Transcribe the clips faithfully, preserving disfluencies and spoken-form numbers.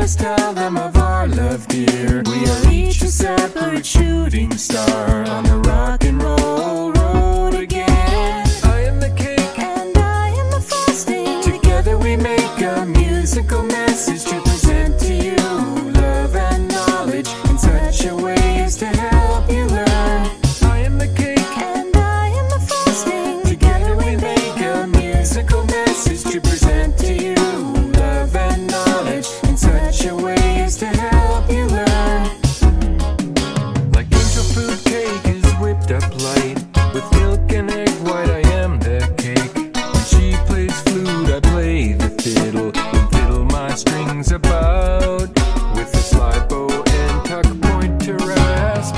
us tell them of our love, dear. We are each a separate shooting star on the rock and roll road again. I am the cake and I am the frosting. Together we make a musical message to present to you love and knowledge in such a way as to help you learn. I am the cake and I am the frosting. Together we make a musical message to present to you love and knowledge in such a way as to help you learn. Like angel food cake is whipped up light with milk and egg white. I am the cake. When she plays flute, I play the fiddle and fiddle my strings about with a slide bow and tuck point to rasp.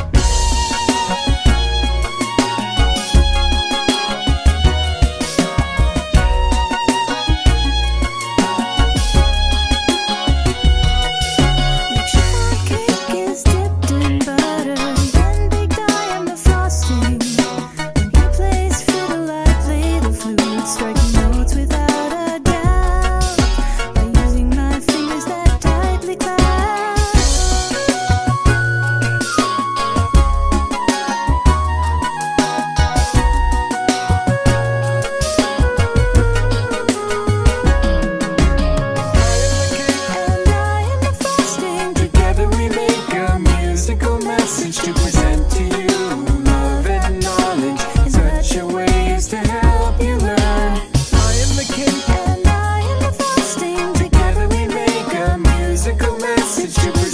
Message to present to you love and knowledge in such a way as to help you learn. I am the cake and I am the frosting. Together we make a musical message to present